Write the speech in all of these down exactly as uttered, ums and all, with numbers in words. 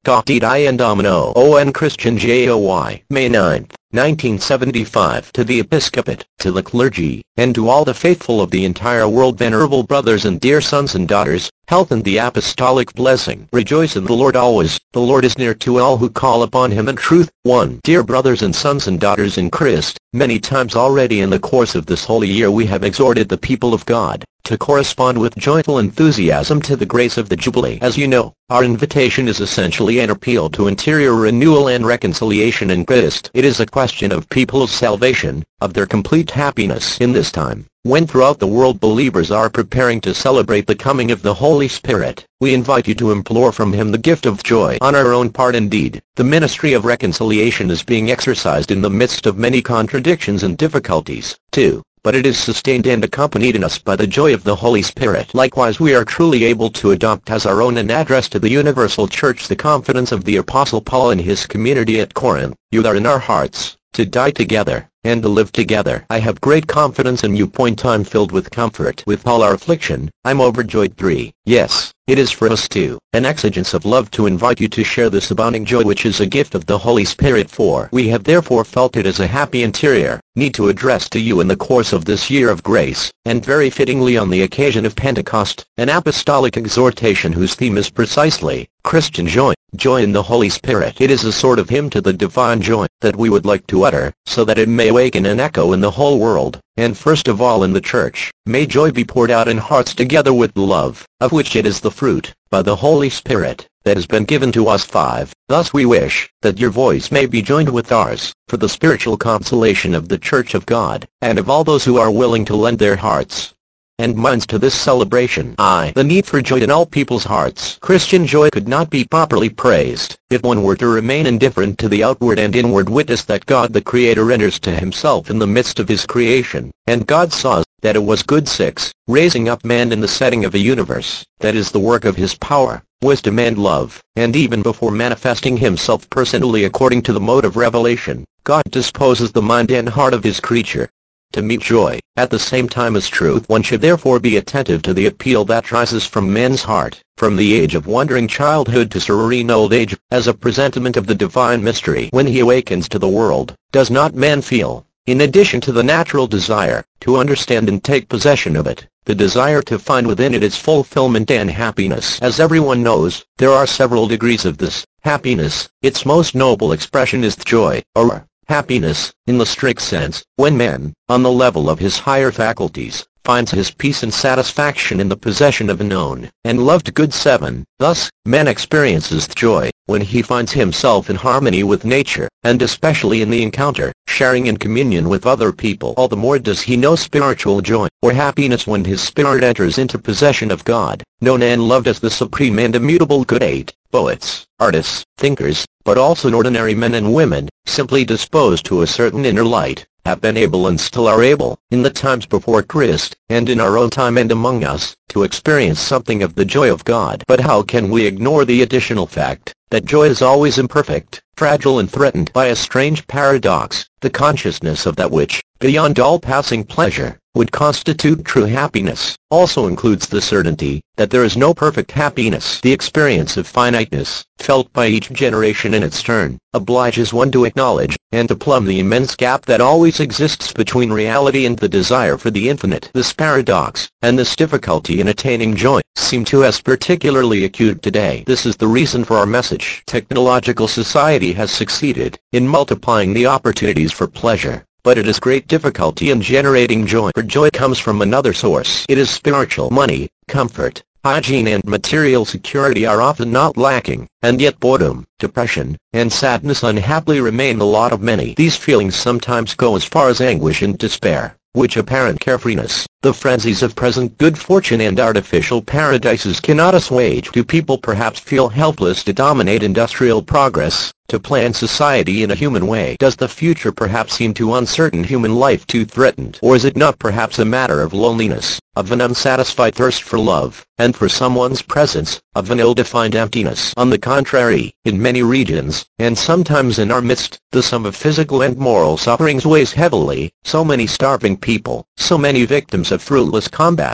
I and Domino O N Christian J O Y May ninth, nineteen seventy-five. To the Episcopate, to the clergy, and to all the faithful of the entire world, venerable brothers and dear sons and daughters, health and the apostolic blessing. Rejoice in the Lord always. The Lord is near to all who call upon him in truth. one. Dear brothers and sons and daughters in Christ, many times already in the course of this holy year we have exhorted the people of God to correspond with joyful enthusiasm to the grace of the Jubilee. As you know, our invitation is essentially an appeal to interior renewal and reconciliation in Christ. It is a question of people's salvation, of their complete happiness in this time, when throughout the world believers are preparing to celebrate the coming of the Holy Spirit. We invite you to implore from him the gift of joy. On our own part indeed, the ministry of reconciliation is being exercised in the midst of many contradictions and difficulties, too. But it is sustained and accompanied in us by the joy of the Holy Spirit. Likewise we are truly able to adopt as our own and address to the universal church the confidence of the Apostle Paul in his community at Corinth. You are in our hearts, to die together, and to live together. I have great confidence in you. Point I'm filled with comfort. With all our affliction, I'm overjoyed. three. Yes, it is for us too, an exigence of love to invite you to share this abounding joy which is a gift of the Holy Spirit. four. We have therefore felt it as a happy interior need to address to you in the course of this year of grace, and very fittingly on the occasion of Pentecost, an apostolic exhortation whose theme is precisely Christian joy, joy in the Holy Spirit. It is a sort of hymn to the divine joy that we would like to utter, so that it may awaken an echo in the whole world, and first of all in the Church. May joy be poured out in hearts together with love, of which it is the fruit, by the Holy Spirit, that has been given to us. five. Thus we wish that your voice may be joined with ours, for the spiritual consolation of the Church of God, and of all those who are willing to lend their hearts and minds to this celebration. I. The need for joy in all people's hearts. Christian joy could not be properly praised if one were to remain indifferent to the outward and inward witness that God the Creator renders to himself in the midst of his creation. And God saw that it was good. six. Raising up man in the setting of a universe that is the work of his power, wisdom and love, and even before manifesting himself personally according to the mode of revelation, God disposes the mind and heart of his creature to meet joy, at the same time as truth. One should therefore be attentive to the appeal that rises from man's heart, from the age of wondering childhood to serene old age, as a presentiment of the divine mystery. When he awakens to the world, does not man feel, in addition to the natural desire to understand and take possession of it, the desire to find within it its fulfillment and happiness? As everyone knows, there are several degrees of this happiness. Its most noble expression is joy, or happiness, in the strict sense, when man, on the level of his higher faculties, finds his peace and satisfaction in the possession of a known and loved good. seven. Thus, man experiences joy when he finds himself in harmony with nature, and especially in the encounter, sharing in communion with other people. All the more does he know spiritual joy, or happiness, when his spirit enters into possession of God, known and loved as the supreme and immutable good. eight. Poets, artists, thinkers, but also ordinary men and women, simply disposed to a certain inner light, have been able and still are able, in the times before Christ, and in our own time and among us, to experience something of the joy of God. But how can we ignore the additional fact that joy is always imperfect, fragile and threatened by a strange paradox? The consciousness of that which, beyond all passing pleasure, would constitute true happiness, also includes the certainty that there is no perfect happiness. The experience of finiteness, felt by each generation in its turn, obliges one to acknowledge and to plumb the immense gap that always exists between reality and the desire for the infinite. This paradox, and this difficulty in attaining joy, seem to us particularly acute today. This is the reason for our message. Technological society has succeeded in multiplying the opportunities for pleasure, but it has great difficulty in generating joy. For joy comes from another source. It is spiritual. Money, comfort, hygiene and material security are often not lacking, and yet boredom, depression, and sadness unhappily remain the lot of many. These feelings sometimes go as far as anguish and despair, which apparent carefreeness, the frenzies of present good fortune and artificial paradises cannot assuage. Do people perhaps feel helpless to dominate industrial progress, to plan society in a human way? Does the future perhaps seem too uncertain, human life too threatened? Or is it not perhaps a matter of loneliness, of an unsatisfied thirst for love, and for someone's presence, of an ill-defined emptiness? On the contrary, in many regions, and sometimes in our midst, the sum of physical and moral sufferings weighs heavily. So many starving people, so many victims of fruitless combats,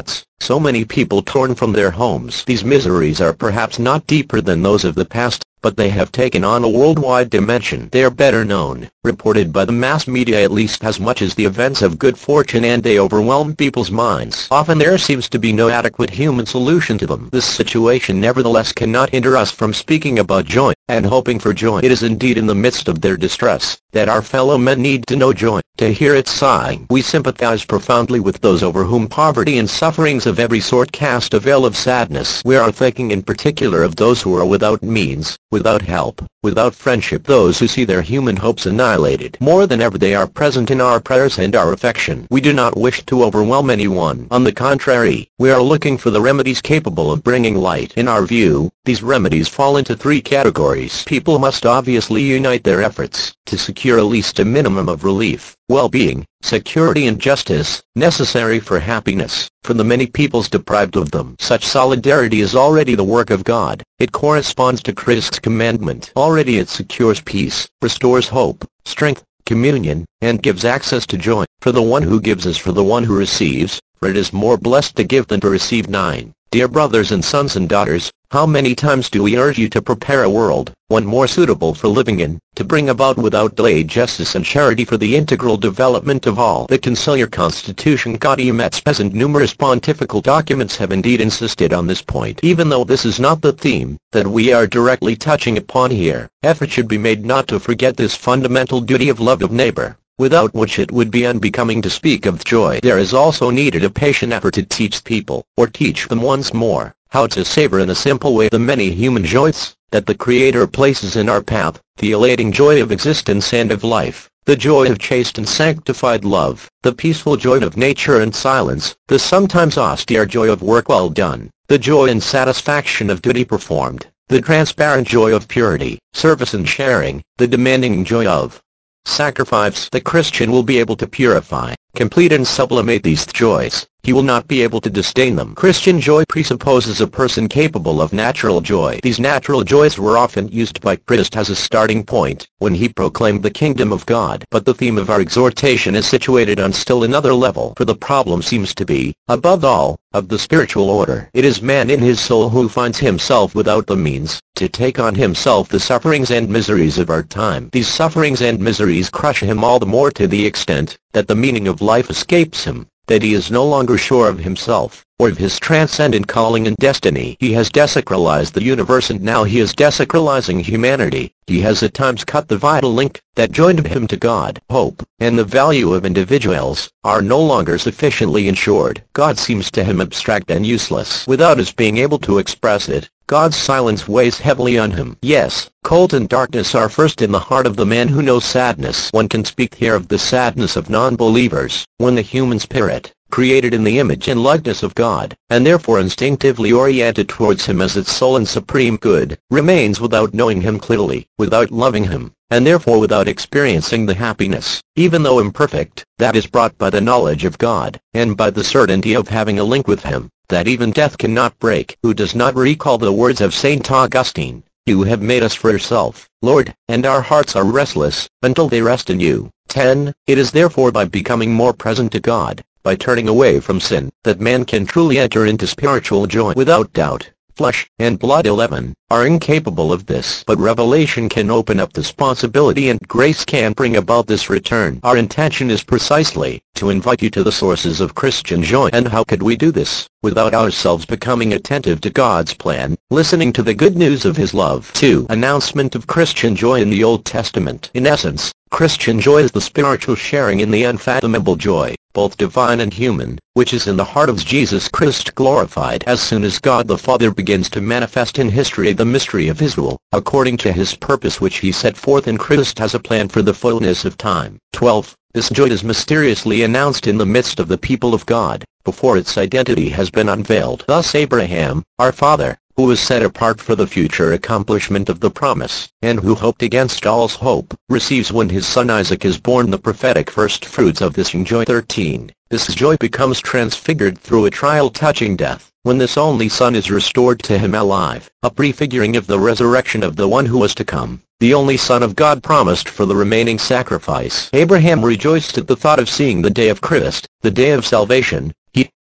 So many people torn from their homes. These miseries are perhaps not deeper than those of the past, but they have taken on a worldwide dimension. They are better known, reported by the mass media at least as much as the events of good fortune, and they overwhelm people's minds. Often there seems to be no adequate human solution to them. This situation nevertheless cannot hinder us from speaking about joy, and hoping for joy. It is indeed in the midst of their distress that our fellow men need to know joy, to hear it sighing. We sympathize profoundly with those over whom poverty and sufferings of every sort cast a veil of sadness. We are thinking in particular of those who are without means, without help, without friendship, those who see their human hopes annihilated. More than ever they are present in our prayers and our affection. We do not wish to overwhelm anyone. On the contrary, we are looking for the remedies capable of bringing light. In our view, these remedies fall into three categories. People must obviously unite their efforts to secure at least a minimum of relief, well-being, security and justice, necessary for happiness, for the many peoples deprived of them. Such solidarity is already the work of God. It corresponds to Christ's commandment. Already it secures peace, restores hope, strength, communion, and gives access to joy. For the one who gives is for the one who receives, for it is more blessed to give than to receive. nine. Dear brothers and sons and daughters, how many times do we urge you to prepare a world, one more suitable for living in, to bring about without delay justice and charity for the integral development of all. The Conciliar Constitution, Gaudium et Spes, and numerous pontifical documents have indeed insisted on this point. Even though this is not the theme that we are directly touching upon here, effort should be made not to forget this fundamental duty of love of neighbor, without which it would be unbecoming to speak of joy. There is also needed a patient effort to teach people, or teach them once more, how to savor in a simple way the many human joys that the Creator places in our path, the elating joy of existence and of life, the joy of chaste and sanctified love, the peaceful joy of nature and silence, the sometimes austere joy of work well done, the joy and satisfaction of duty performed, the transparent joy of purity, service and sharing, the demanding joy of sacrifice. The Christian will be able to purify, complete and sublimate these joys. He will not be able to disdain them. Christian joy presupposes a person capable of natural joy. These natural joys were often used by Christ as a starting point when he proclaimed the kingdom of God. But the theme of our exhortation is situated on still another level, for the problem seems to be, above all, of the spiritual order. It is man in his soul who finds himself without the means to take on himself the sufferings and miseries of our time. These sufferings and miseries crush him all the more to the extent that the meaning of life escapes him, that he is no longer sure of himself, or of his transcendent calling and destiny. He has desacralized the universe, and now he is desacralizing humanity. He has at times cut the vital link that joined him to God. Hope and the value of individuals are no longer sufficiently ensured. God seems to him abstract and useless. Without his being able to express it, God's silence weighs heavily on him. Yes, cold and darkness are first in the heart of the man who knows sadness. One can speak here of the sadness of non-believers, when the human spirit, created in the image and likeness of God, and therefore instinctively oriented towards Him as its sole and supreme good, remains without knowing Him clearly, without loving Him, and therefore without experiencing the happiness, even though imperfect, that is brought by the knowledge of God, and by the certainty of having a link with Him, that even death cannot break. Who does not recall the words of Saint Augustine? You have made us for yourself, Lord, and our hearts are restless, until they rest in you. ten. It is therefore by becoming more present to God, by turning away from sin, that man can truly enter into spiritual joy. Without doubt, flesh and blood eleven are incapable of this, but revelation can open up this possibility and grace can bring about this return. Our intention is precisely to invite you to the sources of Christian joy. And how could we do this without ourselves becoming attentive to God's plan, listening to the good news of His love? two. Announcement of Christian joy in the Old Testament. In essence, Christian joy is the spiritual sharing in the unfathomable joy, both divine and human, which is in the heart of Jesus Christ glorified. As soon as God the Father begins to manifest in history the mystery of His rule, according to His purpose which He set forth in Christ as a plan for the fullness of time. twelve. This joy is mysteriously announced in the midst of the people of God, before its identity has been unveiled. Thus Abraham, our father, who was set apart for the future accomplishment of the promise, and who hoped against all hope, receives when his son Isaac is born the prophetic first fruits of this joy. thirteen. This joy becomes transfigured through a trial touching death, when this only son is restored to him alive, a prefiguring of the resurrection of the one who was to come, the only Son of God promised for the remaining sacrifice. Abraham rejoiced at the thought of seeing the day of Christ, the day of salvation. He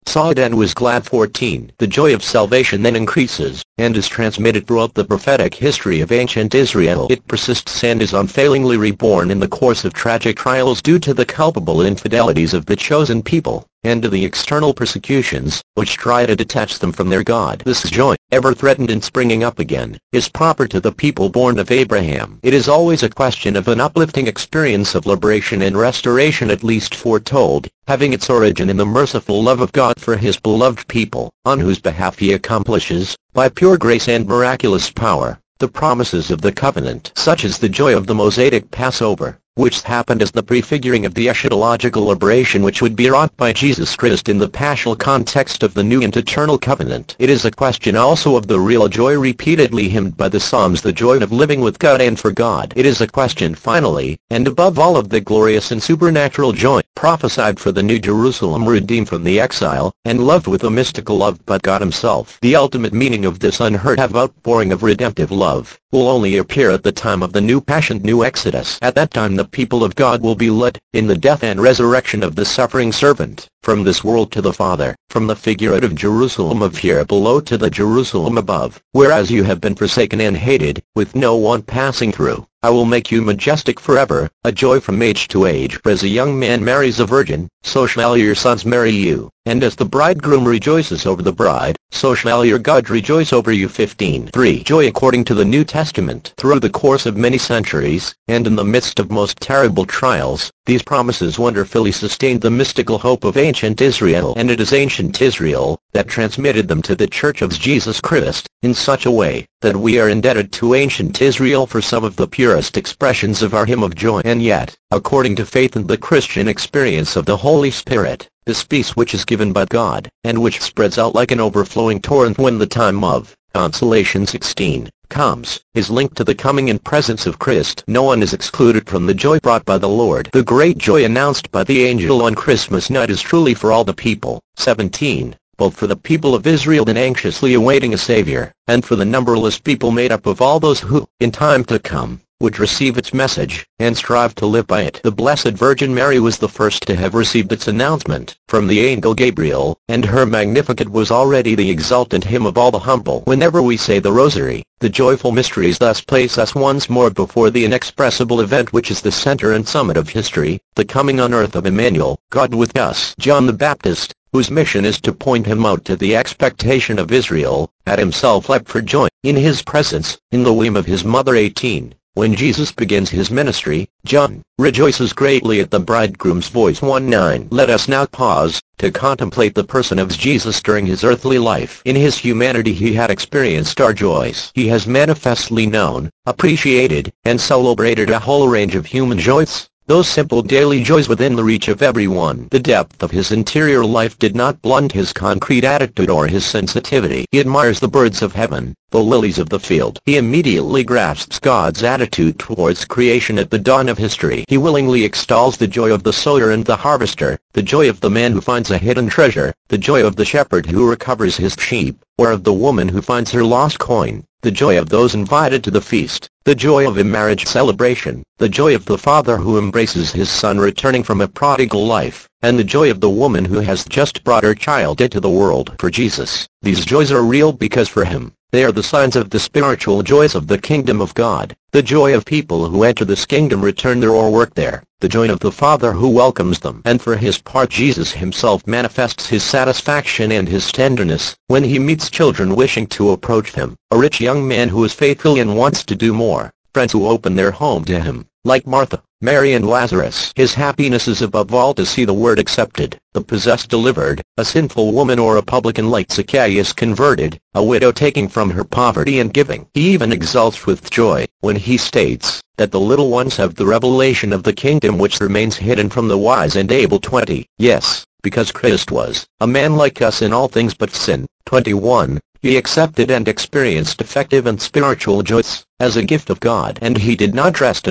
saw it and was glad. fourteen. The joy of salvation then increases, and is transmitted throughout the prophetic history of ancient Israel. It persists and is unfailingly reborn in the course of tragic trials due to the culpable infidelities of the chosen people, and to the external persecutions, which try to detach them from their God. This joy, ever threatened and springing up again, is proper to the people born of Abraham. It is always a question of an uplifting experience of liberation and restoration, at least foretold, having its origin in the merciful love of God for his beloved people, on whose behalf he accomplishes, by pure grace and miraculous power, the promises of the covenant, such as the joy of the Mosaic Passover, which happened as the prefiguring of the eschatological liberation which would be wrought by Jesus Christ in the paschal context of the new and eternal covenant. It is a question also of the real joy repeatedly hymned by the Psalms, the joy of living with God and for God. It is a question finally, and above all, of the glorious and supernatural joy prophesied for the New Jerusalem, redeemed from the exile, and loved with a mystical love by God himself. The ultimate meaning of this unheard-of outpouring of redemptive love will only appear at the time of the new Passion, new Exodus. At that time the people of God will be led, in the death and resurrection of the suffering servant, from this world to the Father, from the figurative Jerusalem of here below to the Jerusalem above. Whereas you have been forsaken and hated, with no one passing through, I will make you majestic forever, a joy from age to age. For as a young man marries a virgin, so shall your sons marry you, and as the bridegroom rejoices over the bride, so shall your God rejoice over you. fifteen. three. Joy according to the New Testament. Through the course of many centuries, and in the midst of most terrible trials, these promises wonderfully sustained the mystical hope of ancient Israel, and it is ancient Israel that transmitted them to the Church of Jesus Christ, in such a way, that we are indebted to ancient Israel for some of the purest expressions of our hymn of joy. And yet, according to faith and the Christian experience of the Holy Spirit, this peace which is given by God, and which spreads out like an overflowing torrent when the time of consolation sixteen comes, is linked to the coming and presence of Christ. No one is excluded from the joy brought by the Lord. The great joy announced by the angel on Christmas night is truly for all the people. seventeen. Both for the people of Israel then anxiously awaiting a Savior, and for the numberless people made up of all those who, in time to come, would receive its message, and strive to live by it. The Blessed Virgin Mary was the first to have received its announcement from the angel Gabriel, and her Magnificat was already the exultant hymn of all the humble. Whenever we say the Rosary, the joyful mysteries thus place us once more before the inexpressible event which is the center and summit of history, the coming on earth of Emmanuel, God with us. John the Baptist, whose mission is to point him out to the expectation of Israel, had himself leapt for joy in his presence, in the womb of his mother. eighteen. When Jesus begins his ministry, John rejoices greatly at the bridegroom's voice. nineteen. Let us now pause to contemplate the person of Jesus during his earthly life. In his humanity he had experienced our joys. He has manifestly known, appreciated, and celebrated a whole range of human joys, those simple daily joys within the reach of everyone. The depth of his interior life did not blunt his concrete attitude or his sensitivity. He admires the birds of heaven, the lilies of the field. He immediately grasps God's attitude towards creation at the dawn of history. He willingly extols the joy of the sower and the harvester, the joy of the man who finds a hidden treasure, the joy of the shepherd who recovers his sheep, or of the woman who finds her lost coin, the joy of those invited to the feast, the joy of a marriage celebration, the joy of the father who embraces his son returning from a prodigal life, and the joy of the woman who has just brought her child into the world. For Jesus, these joys are real because for him, they are the signs of the spiritual joys of the kingdom of God. The joy of people who enter this kingdom, return there, or work there, the joy of the Father who welcomes them. And for his part Jesus himself manifests his satisfaction and his tenderness when he meets children wishing to approach him, a rich young man who is faithful and wants to do more, friends who open their home to him, like Martha, Mary and Lazarus. His happiness is above all to see the word accepted, the possessed delivered, a sinful woman or a publican like Zacchaeus converted, a widow taking from her poverty and giving. He even exults with joy when he states that the little ones have the revelation of the kingdom which remains hidden from the wise and able. twenty. Yes, because Christ was a man like us in all things but sin. twenty-one. He accepted and experienced effective and spiritual joys as a gift of God, and he did not rest until,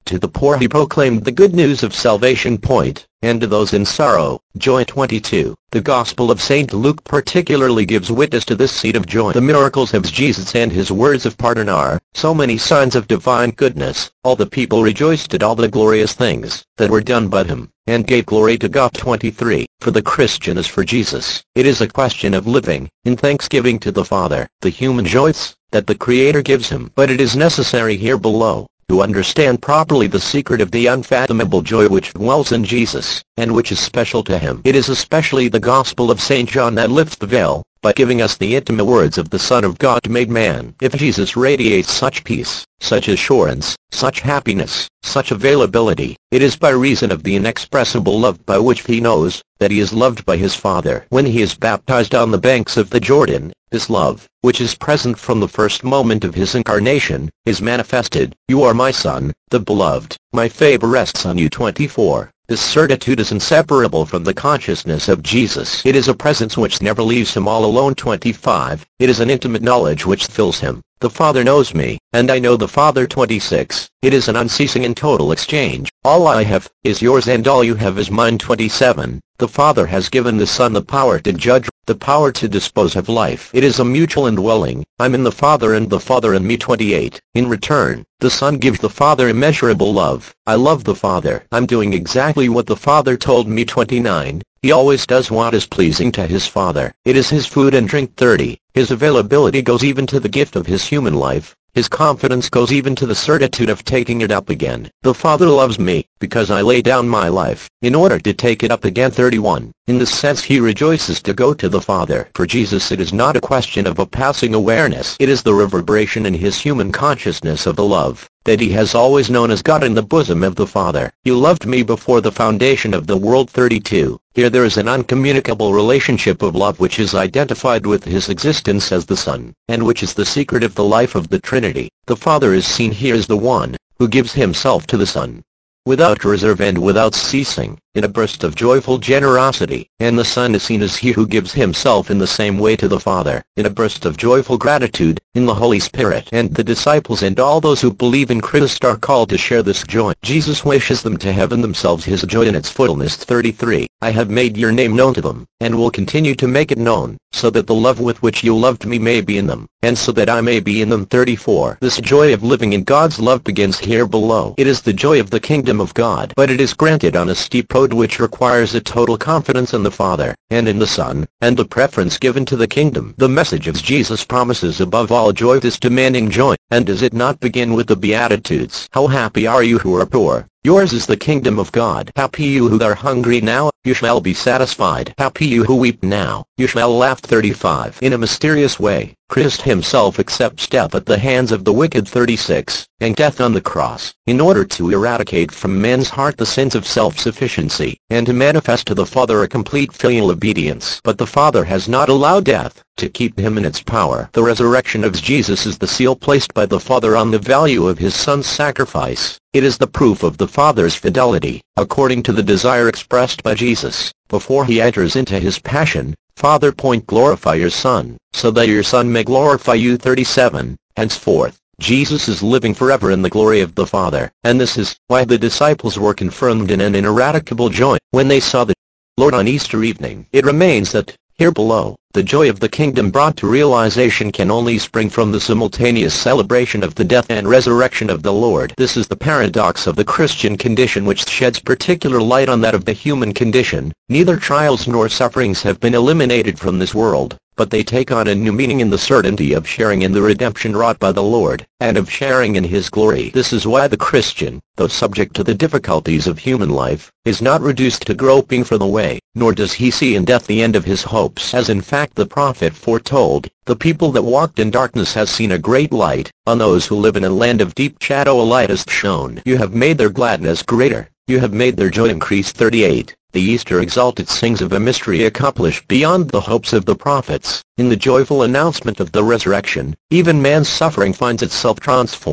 To the poor he proclaimed the good news of salvation. Point, and to those in sorrow, joy. twenty-two. The Gospel of Saint Luke particularly gives witness to this seed of joy. The miracles of Jesus and his words of pardon are so many signs of divine goodness. All the people rejoiced at all the glorious things that were done by him, and gave glory to God. twenty-three. For the Christian as for Jesus, it is a question of living in thanksgiving to the Father. The human joys that the Creator gives him. But it is necessary here below to understand properly the secret of the unfathomable joy which dwells in Jesus, and which is special to him. It is especially the Gospel of Saint John that lifts the veil, by giving us the intimate words of the Son of God made man. If Jesus radiates such peace, such assurance, such happiness, such availability, it is by reason of the inexpressible love by which he knows that he is loved by his Father. When he is baptized on the banks of the Jordan, this love, which is present from the first moment of his incarnation, is manifested. You are my Son, the beloved, my favor rests on you. twenty-four. This certitude is inseparable from the consciousness of Jesus. It is a presence which never leaves him all alone. twenty-five. It is an intimate knowledge which fills him. The Father knows me, and I know the Father. twenty-six. It is an unceasing and total exchange. All I have is yours and all you have is mine. twenty-seven. The Father has given the Son the power to judge, the power to dispose of life. It is a mutual indwelling. I'm in the Father and the Father in me. twenty-eight. In return, the Son gives the Father immeasurable love. I love the Father. I'm doing exactly what the Father told me. twenty-nine. He always does what is pleasing to his Father. It is his food and drink. thirty. His availability goes even to the gift of his human life. His confidence goes even to the certitude of taking it up again. The Father loves me, because I lay down my life, in order to take it up again. thirty-one. In this sense he rejoices to go to the Father. For Jesus it is not a question of a passing awareness. It is the reverberation in his human consciousness of the love that he has always known as God in the bosom of the Father. You loved me before the foundation of the world. thirty-two. Here there is an uncommunicable relationship of love which is identified with his existence as the Son, and which is the secret of the life of the Trinity. The Father is seen here as the one who gives himself to the Son, without reserve and without ceasing, in a burst of joyful generosity, and the Son is seen as he who gives himself in the same way to the Father, in a burst of joyful gratitude, in the Holy Spirit. And the disciples and all those who believe in Christ are called to share this joy. Jesus wishes them to have in themselves his joy in its fullness. thirty-three. I have made your name known to them, and will continue to make it known, so that the love with which you loved me may be in them, and so that I may be in them. thirty-four. This joy of living in God's love begins here below. It is the joy of the kingdom of God, but it is granted on a steep road which requires a total confidence in the Father, and in the Son, and the preference given to the kingdom. The message of Jesus promises above all joy this demanding joy, and does it not begin with the Beatitudes? How happy are you who are poor? Yours is the kingdom of God. Happy you who are hungry now, you shall be satisfied. Happy you who weep now, you shall laugh. thirty-five. In a mysterious way, Christ himself accepts death at the hands of the wicked. thirty-six. And death on the cross, in order to eradicate from man's heart the sins of self-sufficiency, and to manifest to the Father a complete filial obedience. But the Father has not allowed death to keep him in its power. The resurrection of Jesus is the seal placed by the Father on the value of his Son's sacrifice. It is the proof of the Father's fidelity, according to the desire expressed by Jesus, before he enters into his passion. Father. Point. Glorify your Son, so that your Son may glorify you. thirty-seven. Henceforth, Jesus is living forever in the glory of the Father, and this is why the disciples were confirmed in an ineradicable joy when they saw the Lord on Easter evening. It remains that, here below, the joy of the kingdom brought to realization can only spring from the simultaneous celebration of the death and resurrection of the Lord. This is the paradox of the Christian condition which sheds particular light on that of the human condition. Neither trials nor sufferings have been eliminated from this world, but they take on a new meaning in the certainty of sharing in the redemption wrought by the Lord, and of sharing in his glory. This is why the Christian, though subject to the difficulties of human life, is not reduced to groping for the way, nor does he see in death the end of his hopes. As in fact the prophet foretold, the people that walked in darkness has seen a great light. On those who live in a land of deep shadow a light has shone. You have made their gladness greater, you have made their joy increase. thirty-eight. The Easter exalted sings of a mystery accomplished beyond the hopes of the prophets. In the joyful announcement of the resurrection, even man's suffering finds itself transformed.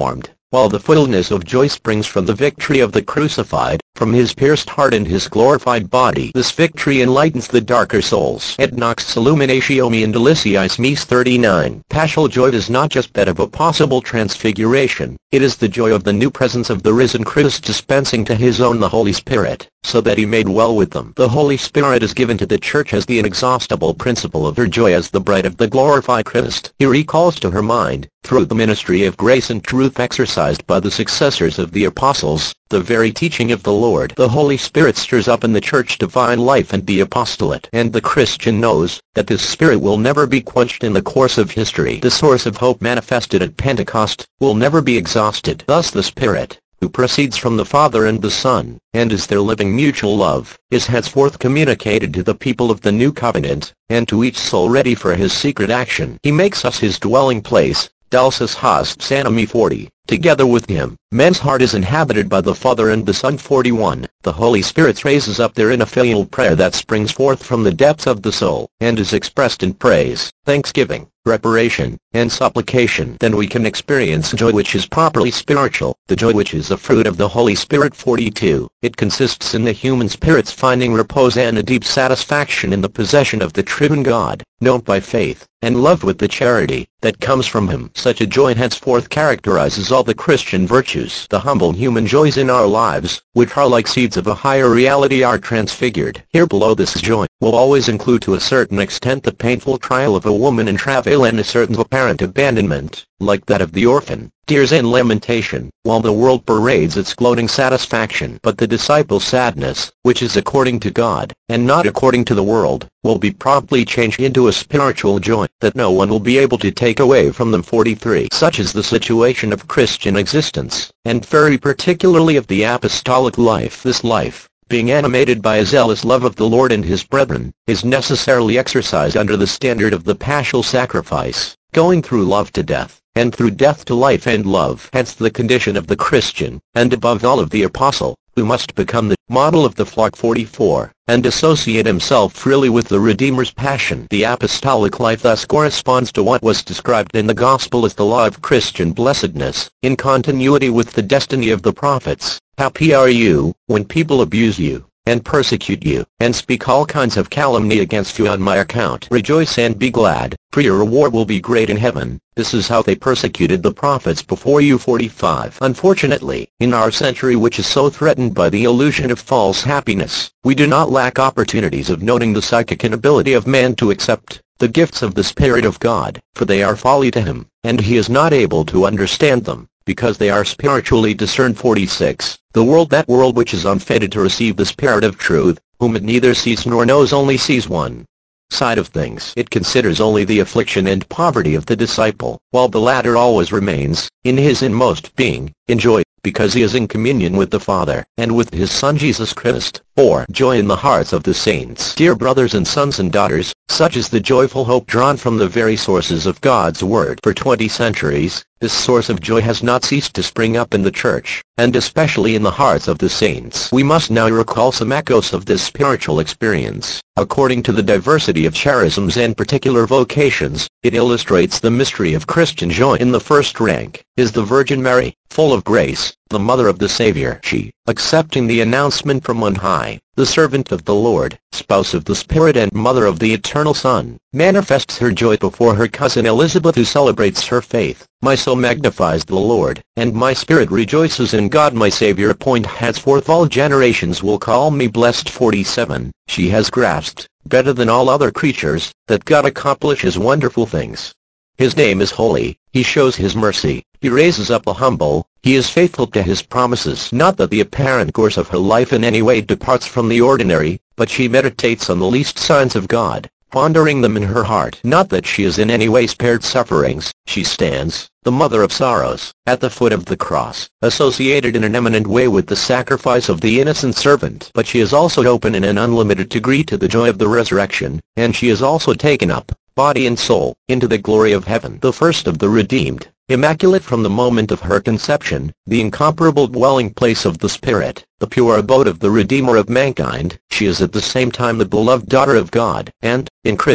while the fullness of joy springs from the victory of the crucified, from his pierced heart and his glorified body. This victory enlightens the darker souls. Et nox illuminatio me and deliciis meis thirty-nine. Paschal joy is not just that of a possible transfiguration, it is the joy of the new presence of the risen Christ dispensing to his own the Holy Spirit, so that he may dwell with them. The Holy Spirit is given to the Church as the inexhaustible principle of her joy as the bride of the glorified Christ. He recalls to her mind, through the ministry of grace and truth exercised by the successors of the apostles, the very teaching of the Lord. The Holy Spirit stirs up in the Church divine life and the apostolate. And the Christian knows that this Spirit will never be quenched in the course of history. The source of hope manifested at Pentecost will never be exhausted. Thus the Spirit, who proceeds from the Father and the Son, and is their living mutual love, is henceforth communicated to the people of the new covenant, and to each soul ready for his secret action. He makes us his dwelling place, Dulcis Host Animi forty. Together with him, man's heart is inhabited by the Father and the Son. forty-one. The Holy Spirit raises up there in a filial prayer that springs forth from the depths of the soul, and is expressed in praise, thanksgiving, reparation, and supplication. Then we can experience joy which is properly spiritual, the joy which is the fruit of the Holy Spirit. forty-two. It consists in the human spirit's finding repose and a deep satisfaction in the possession of the triune God, known by faith, and loved with the charity that comes from him. Such a joy henceforth characterizes all the Christian virtues. The humble human joys in our lives, which are like seeds of a higher reality, are transfigured. Here below this joy will always include to a certain extent the painful trial of a woman in travail and a certain apparent abandonment, like that of the orphan, tears and lamentation, while the world parades its gloating satisfaction. But the disciple's sadness, which is according to God, and not according to the world, will be promptly changed into a spiritual joy that no one will be able to take away from them. forty-three. Such is the situation of Christian existence, and very particularly of the apostolic life. This life, being animated by a zealous love of the Lord and his brethren, is necessarily exercised under the standard of the paschal sacrifice, going through love to death, and through death to life and love. Hence the condition of the Christian, and above all of the apostle, who must become the model of the flock. forty-four, and associate himself freely with the Redeemer's passion. The apostolic life thus corresponds to what was described in the Gospel as the law of Christian blessedness, in continuity with the destiny of the prophets. Happy are you, when people abuse you, and persecute you, and speak all kinds of calumny against you on my account. Rejoice and be glad, for your reward will be great in heaven. This is how they persecuted the prophets before you. forty-five. Unfortunately, in our century, which is so threatened by the illusion of false happiness, we do not lack opportunities of noting the psychic inability of man to accept the gifts of the Spirit of God, for they are folly to him, and he is not able to understand them, because they are spiritually discerned. forty-six. The world, that world which is unfitted to receive the Spirit of truth, whom it neither sees nor knows, only sees one side of things. It considers only the affliction and poverty of the disciple, while the latter always remains, in his inmost being, in joy, because he is in communion with the Father, and with his Son Jesus Christ. four. Joy in the hearts of the saints. Dear brothers and sons and daughters, such is the joyful hope drawn from the very sources of God's Word. For twenty centuries, this source of joy has not ceased to spring up in the Church, and especially in the hearts of the saints. We must now recall some echoes of this spiritual experience. According to the diversity of charisms and particular vocations, it illustrates the mystery of Christian joy. In the first rank is the Virgin Mary, full of grace, the mother of the Savior. She, accepting the announcement from on high, the servant of the Lord, spouse of the Spirit and mother of the eternal Son, manifests her joy before her cousin Elizabeth, who celebrates her faith. My soul magnifies the Lord, and my spirit rejoices in God my Savior. Point henceforth all generations will call me blessed. forty-seven. She has grasped, better than all other creatures, that God accomplishes wonderful things. His name is holy, he shows his mercy, he raises up the humble, he is faithful to his promises. Not that the apparent course of her life in any way departs from the ordinary, but she meditates on the least signs of God, pondering them in her heart. Not that she is in any way spared sufferings. She stands, the mother of sorrows, at the foot of the cross, associated in an eminent way with the sacrifice of the innocent servant. But she is also open in an unlimited degree to the joy of the resurrection, and she is also taken up, body and soul, into the glory of heaven. The first of the redeemed, immaculate from the moment of her conception, the incomparable dwelling place of the Spirit, the pure abode of the Redeemer of mankind, she is at the same time the beloved daughter of God, and, in Christ,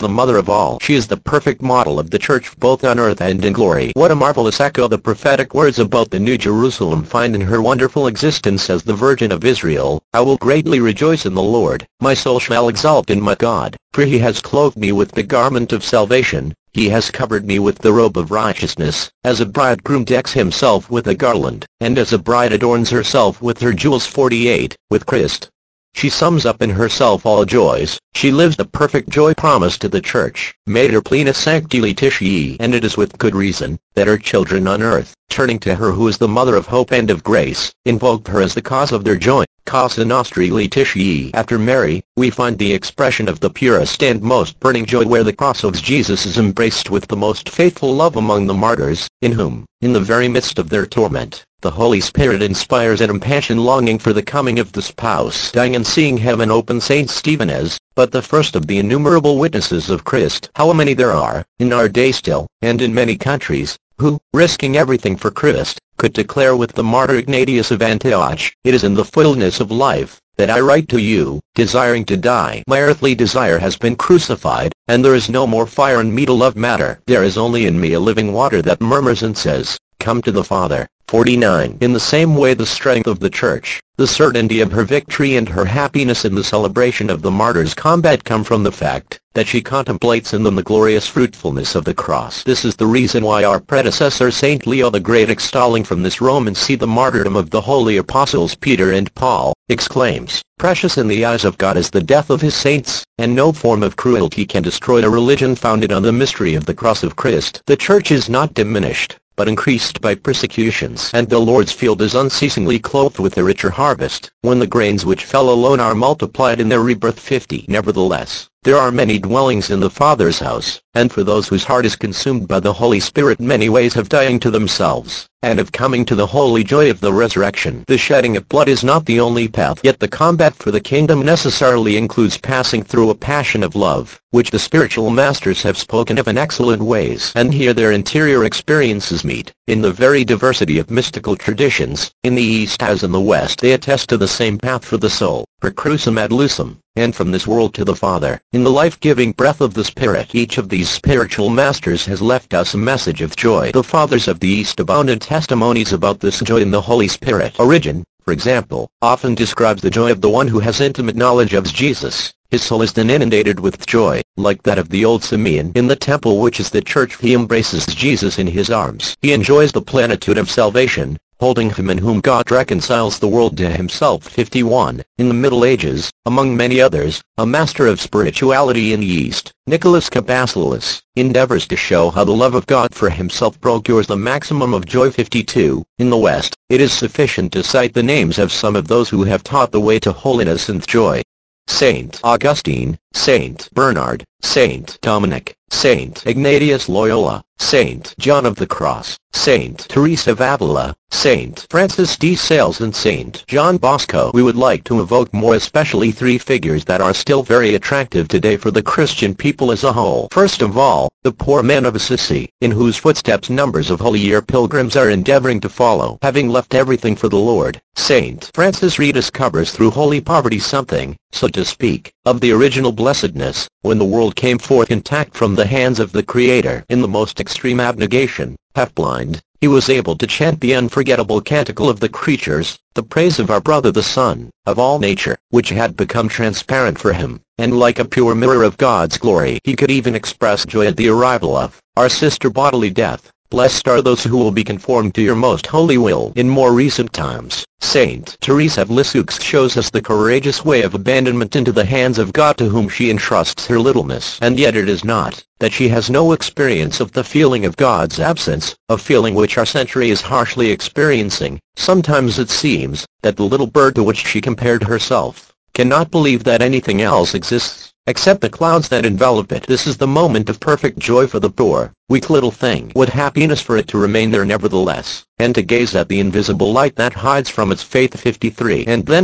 the mother of all. She is the perfect model of the church both on earth and in glory. What a marvelous echo the prophetic words about the New Jerusalem find in her wonderful existence as the Virgin of Israel. I will greatly rejoice in the Lord, my soul shall exult in my God, for he has clothed me with the garment of salvation, he has covered me with the robe of righteousness, as a bridegroom decks himself with a garland, and as a bride adorns herself with her jewels. forty-eight. With Christ, she sums up in herself all joys. She lives the perfect joy promised to the church. Mater plena sancti Laetitia, and it is with good reason that her children on earth, turning to her who is the mother of hope and of grace, invoke her as the cause of their joy. Casa Nostri Laetitia. After Mary, we find the expression of the purest and most burning joy where the cross of Jesus is embraced with the most faithful love among the martyrs, in whom, in the very midst of their torment, the Holy Spirit inspires an impassioned longing for the coming of the spouse. Dying and seeing heaven open, Saint Stephen is but the first of the innumerable witnesses of Christ. How many there are, in our day still, and in many countries, who, risking everything for Christ, could declare with the martyr Ignatius of Antioch, "It is in the fullness of life that I write to you, desiring to die. My earthly desire has been crucified, and there is no more fire in me to love matter. There is only in me a living water that murmurs and says, Come to the Father." forty-nine. In the same way the strength of the Church, the certainty of her victory and her happiness in the celebration of the martyr's combat come from the fact that she contemplates in them the glorious fruitfulness of the cross. This is the reason why our predecessor Saint Leo the Great, extolling from this Roman see the martyrdom of the holy apostles Peter and Paul, exclaims, "Precious in the eyes of God is the death of his saints, and no form of cruelty can destroy a religion founded on the mystery of the cross of Christ." The Church is not diminished, but increased by persecutions, and the Lord's field is unceasingly clothed with a richer harvest, when the grains which fell alone are multiplied in their rebirth. fifty. Nevertheless, there are many dwellings in the Father's house, and for those whose heart is consumed by the Holy Spirit many ways of dying to themselves, and of coming to the holy joy of the resurrection. The shedding of blood is not the only path, yet the combat for the kingdom necessarily includes passing through a passion of love, which the spiritual masters have spoken of in excellent ways. And here their interior experiences meet, in the very diversity of mystical traditions, in the East as in the West. They attest to the same path for the soul, per crucem ad lucem, and from this world to the Father. In the life-giving breath of the Spirit, each of these spiritual masters has left us a message of joy. The Fathers of the East abound in testimonies about this joy in the Holy Spirit. Origen, for example, often describes the joy of the one who has intimate knowledge of Jesus. His soul is then inundated with joy, like that of the old Simeon in the temple, which is the church. He embraces Jesus in his arms. He enjoys the plenitude of salvation, holding him in whom God reconciles the world to himself. fifty-one. In the Middle Ages, among many others, a master of spirituality in the East, Nicholas Capasilas, endeavors to show how the love of God for himself procures the maximum of joy. fifty-two. In the West, it is sufficient to cite the names of some of those who have taught the way to holiness and joy. Saint Augustine, Saint Bernard, Saint Dominic, Saint Ignatius Loyola, Saint John of the Cross, Saint Teresa of Avila, Saint Francis de Sales, and Saint John Bosco. We would like to evoke more especially three figures that are still very attractive today for the Christian people as a whole. First of all, the poor man of Assisi, in whose footsteps numbers of Holy Year pilgrims are endeavoring to follow. Having left everything for the Lord, Saint Francis rediscovers through holy poverty something, so to speak, of the original blessedness, when the world came forth intact from the hands of the Creator. In the most extreme abnegation, half blind, he was able to chant the unforgettable canticle of the creatures, the praise of our brother the Son, of all nature, which had become transparent for him, and like a pure mirror of God's glory. He could even express joy at the arrival of our sister bodily death. Blessed are those who will be conformed to your most holy will. In more recent times, Saint Teresa of Lisieux shows us the courageous way of abandonment into the hands of God, to whom she entrusts her littleness. And yet it is not that she has no experience of the feeling of God's absence, a feeling which our century is harshly experiencing. Sometimes it seems that the little bird to which she compared herself cannot believe that anything else exists except the clouds that envelop it. This is the moment of perfect joy for the poor, weak little thing. What happiness for it to remain there nevertheless, and to gaze at the invisible light that hides from its faith. fifty-three. And then how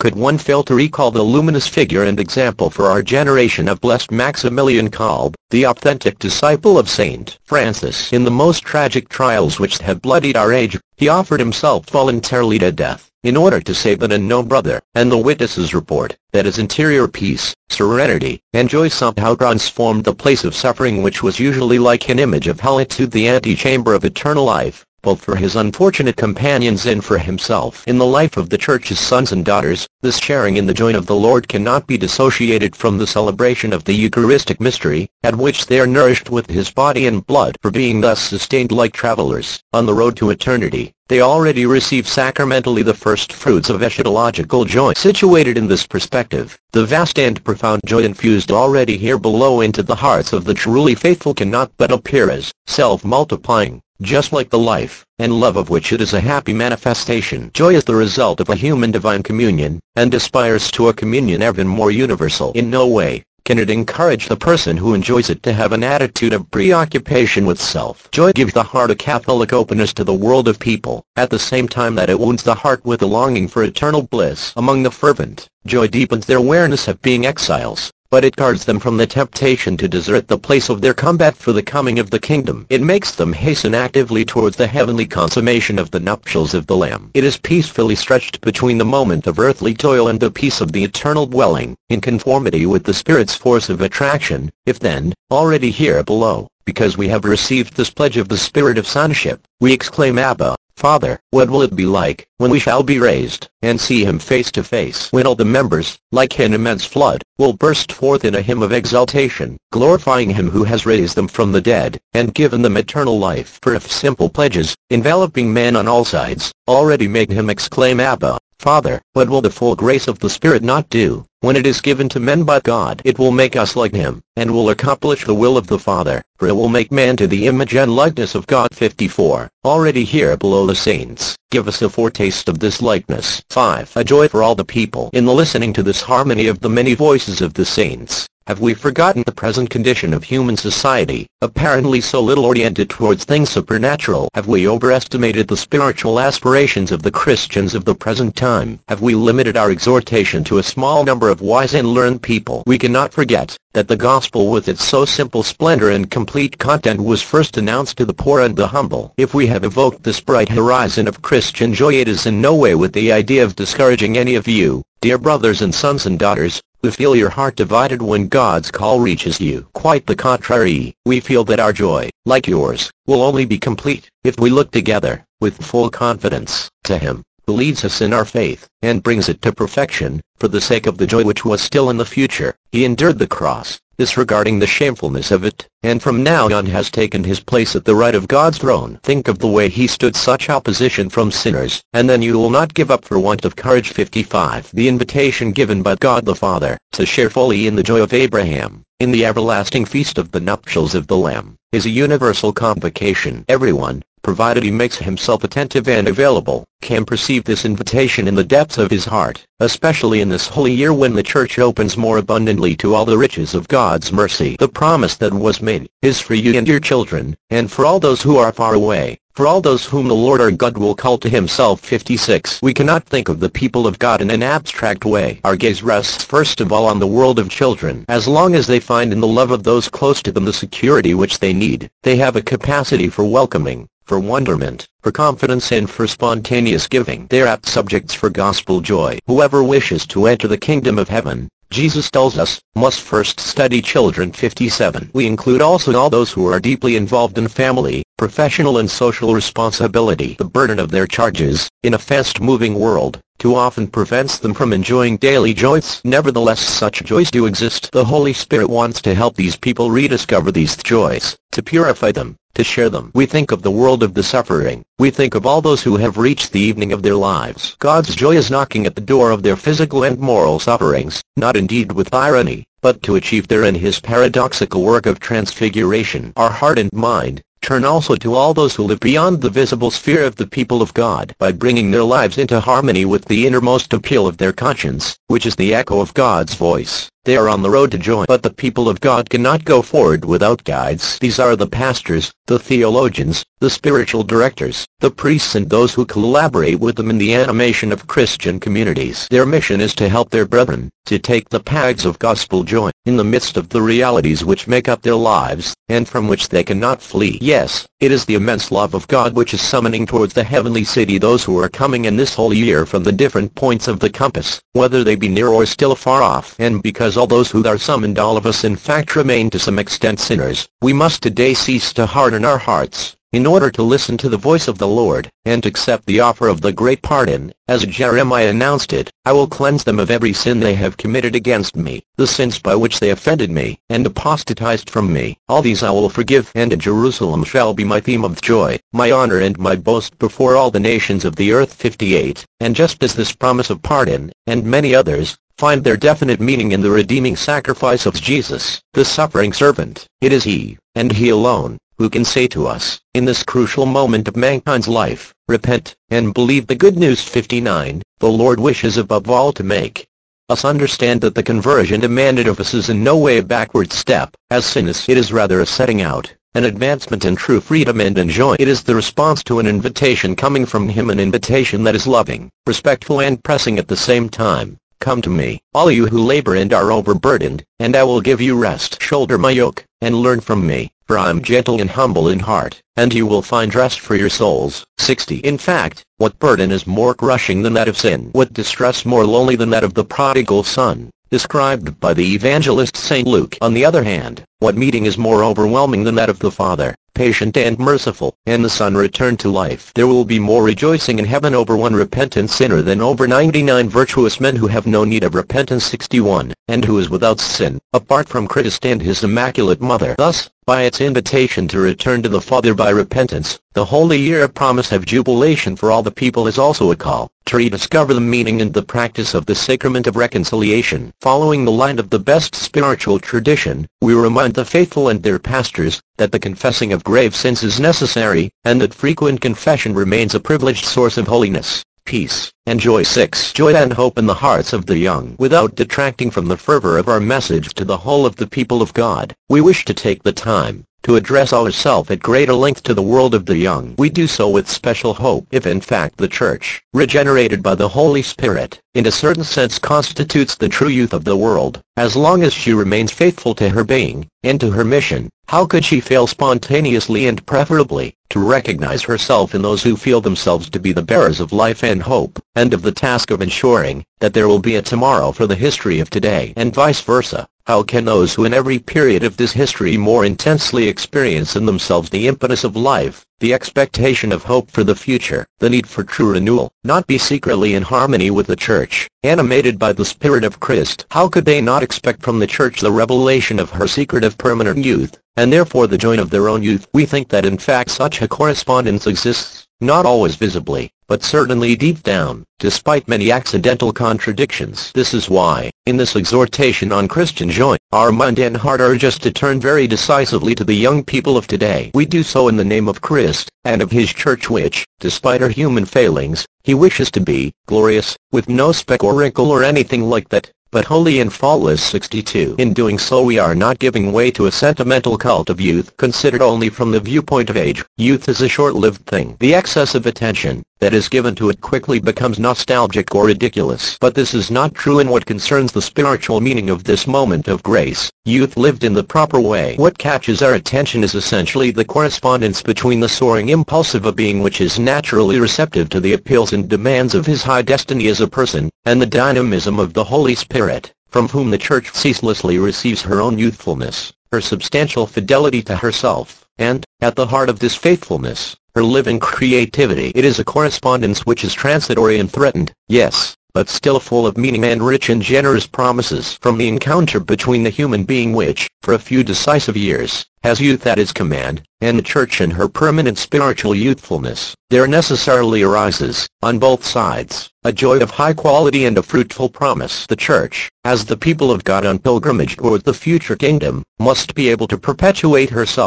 could one fail to recall the luminous figure and example for our generation of blessed Maximilian Kolbe, the authentic disciple of Saint Francis? In the most tragic trials which have bloodied our age, he offered himself voluntarily to death, in order to save an unknown brother, and the witnesses report that his interior peace, serenity, and joy somehow transformed the place of suffering which was usually like an image of hell into the antechamber of eternal life, both for his unfortunate companions and for himself. In the life of the Church's sons and daughters, this sharing in the joy of the Lord cannot be dissociated from the celebration of the Eucharistic mystery, at which they are nourished with his body and blood. For being thus sustained like travelers, on the road to eternity, they already receive sacramentally the first fruits of eschatological joy. Situated in this perspective, the vast and profound joy infused already here below into the hearts of the truly faithful cannot but appear as self-multiplying, just like the life and love of which it is a happy manifestation. Joy is the result of a human-divine communion, and aspires to a communion even more universal. In no way can it encourage the person who enjoys it to have an attitude of preoccupation with self. Joy gives the heart a Catholic openness to the world of people, at the same time that it wounds the heart with a longing for eternal bliss. Among the fervent, joy deepens their awareness of being exiles, but it guards them from the temptation to desert the place of their combat for the coming of the kingdom. It makes them hasten actively towards the heavenly consummation of the nuptials of the Lamb. It is peacefully stretched between the moment of earthly toil and the peace of the eternal dwelling, in conformity with the Spirit's force of attraction. If then, already here below, because we have received this pledge of the Spirit of sonship, we exclaim, Abba, Father, what will it be like, when we shall be raised, and see him face to face? When all the members, like an immense flood, will burst forth in a hymn of exaltation, glorifying him who has raised them from the dead, and given them eternal life. For if simple pledges, enveloping man on all sides, already make him exclaim, Abba, Father, what will the full grace of the Spirit not do, when it is given to men by God? It will make us like him, and will accomplish the will of the Father, for it will make man to the image and likeness of God. fifty-four. Already here below the saints, give us a foretaste of this likeness. five. A joy for all the people. In the listening to this harmony of the many voices of the saints, have we forgotten the present condition of human society, apparently so little oriented towards things supernatural? Have we overestimated the spiritual aspirations of the Christians of the present time? Have we limited our exhortation to a small number of wise and learned people? We cannot forget that the gospel with its so simple splendor and complete content was first announced to the poor and the humble. If we have evoked this bright horizon of Christian joy, it is in no way with the idea of discouraging any of you, dear brothers and sons and daughters, who feel your heart divided when God's call reaches you. Quite the contrary, we feel that our joy, like yours, will only be complete if we look together, with full confidence, to him who leads us in our faith, and brings it to perfection. For the sake of the joy which was still in the future, he endured the cross, disregarding the shamefulness of it, and from now on has taken his place at the right of God's throne. Think of the way he stood such opposition from sinners, and then you will not give up for want of courage. fifty-five. The invitation given by God the Father, to share fully in the joy of Abraham, in the everlasting feast of the nuptials of the Lamb, is a universal convocation. Everyone, provided he makes himself attentive and available, can perceive this invitation in the depths of his heart, especially in this holy year when the Church opens more abundantly to all the riches of God's mercy. The promise that was made is for you and your children, and for all those who are far away, for all those whom the Lord our God will call to himself. fifty-six. We cannot think of the people of God in an abstract way. Our gaze rests first of all on the world of children. As long as they find in the love of those close to them the security which they need, they have a capacity for welcoming, for wonderment, for confidence, and for spontaneous giving. They are apt subjects for gospel joy. Whoever wishes to enter the kingdom of heaven, Jesus tells us, must first study children. fifty-seven. We include also all those who are deeply involved in family, professional and social responsibility. The burden of their charges, in a fast-moving world, too often prevents them from enjoying daily joys. Nevertheless, such joys do exist. The Holy Spirit wants to help these people rediscover these joys, to purify them, to share them. We think of the world of the suffering. We think of all those who have reached the evening of their lives. God's joy is knocking at the door of their physical and moral sufferings, not indeed with irony, but to achieve therein his paradoxical work of transfiguration. Our heart and mind turn also to all those who live beyond the visible sphere of the people of God, by bringing their lives into harmony with the innermost appeal of their conscience, which is the echo of God's voice. They are on the road to joy. But the people of God cannot go forward without guides. These are the pastors, the theologians, the spiritual directors, the priests and those who collaborate with them in the animation of Christian communities. Their mission is to help their brethren, to take the paths of gospel joy, in the midst of the realities which make up their lives, and from which they cannot flee. Yes, it is the immense love of God which is summoning towards the heavenly city those who are coming in this holy year from the different points of the compass, whether they be near or still far off. And because all those who are summoned, all of us in fact remain to some extent sinners, we must today cease to harden our hearts, in order to listen to the voice of the Lord, and accept the offer of the great pardon, as Jeremiah announced it. I will cleanse them of every sin they have committed against me, the sins by which they offended me, and apostatized from me. All these I will forgive, and in Jerusalem shall be my theme of joy, my honor and my boast before all the nations of the earth. fifty-eight. And just as this promise of pardon, and many others, find their definite meaning in the redeeming sacrifice of Jesus, the suffering servant, it is He, and He alone, who can say to us, in this crucial moment of mankind's life, repent, and believe the good news. fifty-nine. The Lord wishes above all to make us understand that the conversion demanded of us is in no way a backward step, as sin is. It is rather a setting out, an advancement in true freedom and in joy. It is the response to an invitation coming from Him, an invitation that is loving, respectful and pressing at the same time. Come to me, all you who labor and are overburdened, and I will give you rest. Shoulder my yoke, and learn from me, for I am gentle and humble in heart, and you will find rest for your souls. sixty. In fact, what burden is more crushing than that of sin? What distress more lonely than that of the prodigal son, described by the evangelist Saint Luke? On the other hand, what meeting is more overwhelming than that of the Father, patient and merciful, and the Son returned to life? There will be more rejoicing in heaven over one repentant sinner than over ninety-nine virtuous men who have no need of repentance. sixty-one. And who is without sin, apart from Christ and His immaculate mother. Thus, by its invitation to return to the Father by repentance, the holy year of promise of jubilation for all the people is also a call to rediscover the meaning and the practice of the sacrament of reconciliation. Following the line of the best spiritual tradition, we remind the faithful and their pastors that the confessing of grave sins is necessary, and that frequent confession remains a privileged source of holiness, peace, and joy. six. Joy and hope in the hearts of the young. Without detracting from the fervor of our message to the whole of the people of God, we wish to take the time to address ourselves at greater length to the world of the young. We do so with special hope. If in fact the Church, regenerated by the Holy Spirit, in a certain sense constitutes the true youth of the world, as long as she remains faithful to her being, and to her mission, how could she fail spontaneously and preferably to recognize herself in those who feel themselves to be the bearers of life and hope, and of the task of ensuring that there will be a tomorrow for the history of today, and vice versa? How can those who in every period of this history more intensely experience in themselves the impetus of life, the expectation of hope for the future, the need for true renewal, not be secretly in harmony with the Church, animated by the Spirit of Christ? How could they not expect from the Church the revelation of her secret of permanent youth, and therefore the joy of their own youth? We think that in fact such a correspondence exists, not always visibly, but certainly deep down, despite many accidental contradictions. This is why, in this exhortation on Christian joy, our mind and heart urge us to turn very decisively to the young people of today. We do so in the name of Christ, and of His Church which, despite her human failings, He wishes to be glorious, with no speck or wrinkle or anything like that, but holy and faultless. sixty-two. In doing so we are not giving way to a sentimental cult of youth considered only from the viewpoint of age. Youth is a short-lived thing. The excess of attention that is given to it quickly becomes nostalgic or ridiculous. But this is not true in what concerns the spiritual meaning of this moment of grace. Youth lived in the proper way. What catches our attention is essentially the correspondence between the soaring impulse of a being which is naturally receptive to the appeals and demands of his high destiny as a person, and the dynamism of the Holy Spirit, from whom the Church ceaselessly receives her own youthfulness, her substantial fidelity to herself, and, at the heart of this faithfulness, her living creativity. It is a correspondence which is transitory and threatened, yes, but still full of meaning and rich in generous promises. From the encounter between the human being which, for a few decisive years, has youth at its command, and the Church in her permanent spiritual youthfulness, there necessarily arises, on both sides, a joy of high quality and a fruitful promise. The Church, as the people of God on pilgrimage toward the future kingdom, must be able to perpetuate herself,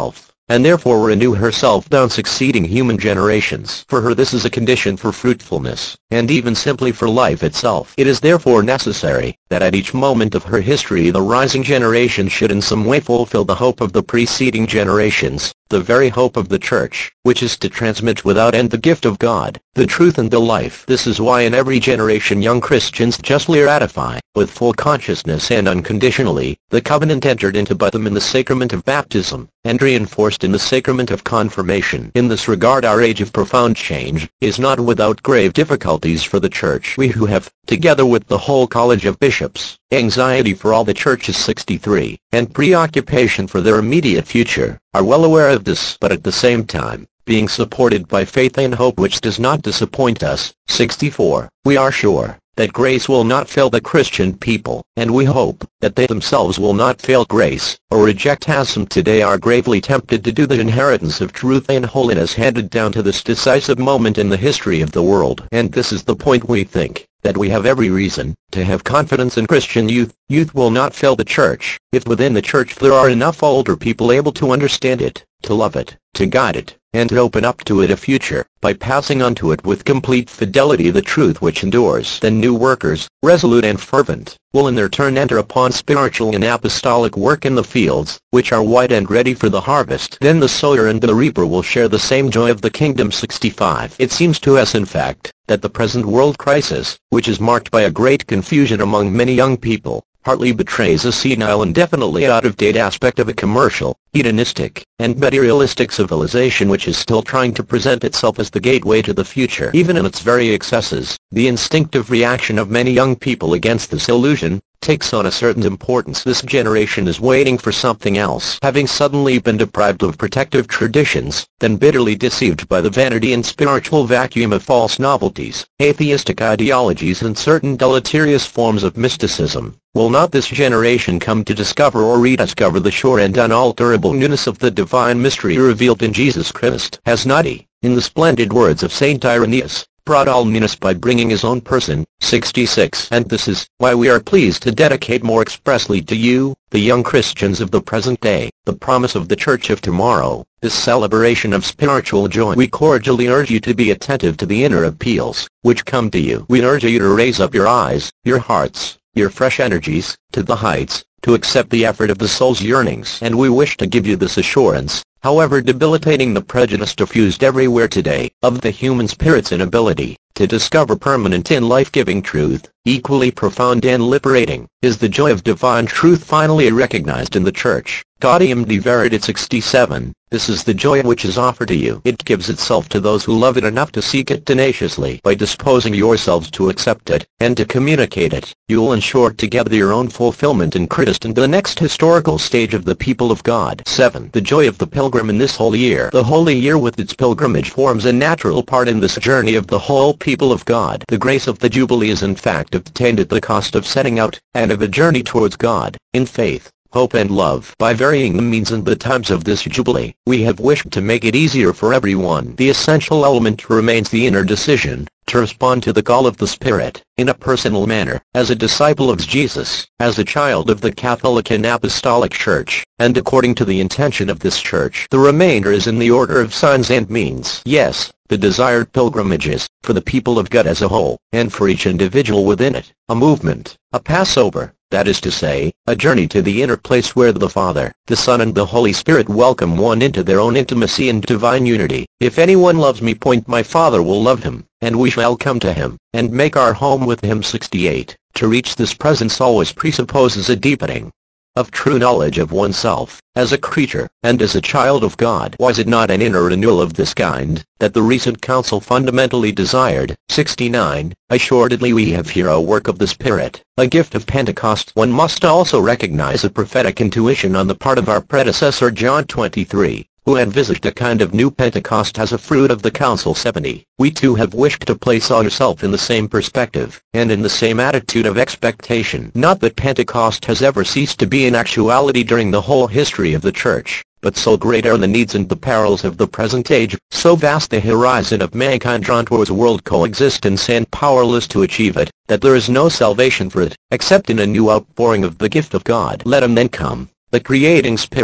and therefore renew herself down succeeding human generations. For her this is a condition for fruitfulness, and even simply for life itself. It is therefore necessary that at each moment of her history the rising generation should in some way fulfill the hope of the preceding generations, the very hope of the Church, which is to transmit without end the gift of God, the truth and the life. This is why in every generation young Christians justly ratify, with full consciousness and unconditionally, the covenant entered into by them in the sacrament of baptism, and reinforced in the sacrament of confirmation. In this regard our age of profound change is not without grave difficulties for the Church. We who have, together with the whole College of Bishops, anxiety for all the Church's sixty-three, and preoccupation for their immediate future, are well aware of this, but at the same time, being supported by faith and hope which does not disappoint us, sixty-four, we are sure that grace will not fail the Christian people, and we hope that they themselves will not fail grace, or reject as some today are gravely tempted to do the inheritance of truth and holiness handed down to this decisive moment in the history of the world. And this is the point we think, that we have every reason to have confidence in Christian youth. Youth will not fail the Church, if within the Church there are enough older people able to understand it, to love it, to guide it, and to open up to it a future, by passing on to it with complete fidelity the truth which endures. Then new workers, resolute and fervent, will in their turn enter upon spiritual and apostolic work in the fields, which are white and ready for the harvest. Then the sower and the reaper will share the same joy of the kingdom. sixty-five. It seems to us in fact, that the present world crisis, which is marked by a great confusion among many young people, partly betrays a senile and definitely out-of-date aspect of a commercial, hedonistic, and materialistic civilization which is still trying to present itself as the gateway to the future. Even in its very excesses, the instinctive reaction of many young people against this illusion takes on a certain importance. This generation is waiting for something else, having suddenly been deprived of protective traditions, then bitterly deceived by the vanity and spiritual vacuum of false novelties, atheistic ideologies and certain deleterious forms of mysticism. Will not this generation come to discover or rediscover the sure and unalterable newness of the divine mystery revealed in Jesus Christ? Has not he, in the splendid words of Saint Irenaeus, brought all newness by bringing his own person? sixty-six. And this is why we are pleased to dedicate more expressly to you, the young Christians of the present day, the promise of the Church of tomorrow, this celebration of spiritual joy. We cordially urge you to be attentive to the inner appeals which come to you. We urge you to raise up your eyes, your hearts, your fresh energies, to the heights, to accept the effort of the soul's yearnings. And we wish to give you this assurance, however debilitating the prejudice diffused everywhere today, of the human spirit's inability to discover permanent and life-giving truth. Equally profound and liberating is the joy of divine truth finally recognized in the Church. Gaudium de Verite. sixty-seven. This is the joy which is offered to you. It gives itself to those who love it enough to seek it tenaciously. By disposing yourselves to accept it, and to communicate it, you will ensure together your own fulfillment in Christ and the next historical stage of the people of God. seven. The joy of the pilgrim in this holy year. The holy year with its pilgrimage forms a natural part in this journey of the whole people of God. The grace of the Jubilee is in fact obtained at the cost of setting out, and of a journey towards God, in faith, hope and love. By varying the means and the times of this Jubilee, we have wished to make it easier for everyone. The essential element remains the inner decision, to respond to the call of the Spirit, in a personal manner, as a disciple of Jesus, as a child of the Catholic and Apostolic Church, and according to the intention of this Church. The remainder is in the order of signs and means. Yes, the desired pilgrimages, for the people of God as a whole, and for each individual within it, a movement, a Passover, that is to say, a journey to the inner place where the Father, the Son and the Holy Spirit welcome one into their own intimacy and divine unity. If anyone loves me, point my Father will love him, and we shall come to him, and make our home with him. sixty-eight. To reach this presence always presupposes a deepening of true knowledge of oneself, as a creature, and as a child of God. Was it not an inner renewal of this kind, that the recent Council fundamentally desired? sixty-nine. Assuredly we have here a work of the Spirit, a gift of Pentecost. One must also recognize a prophetic intuition on the part of our predecessor John twenty-three, who envisaged a kind of new Pentecost as a fruit of the Council seventy. We too have wished to place ourselves in the same perspective, and in the same attitude of expectation. Not that Pentecost has ever ceased to be in actuality during the whole history of the Church, but so great are the needs and the perils of the present age, so vast the horizon of mankind drawn towards world coexistence and powerless to achieve it, that there is no salvation for it, except in a new outpouring of the gift of God. Let him then come, the creating Spirit,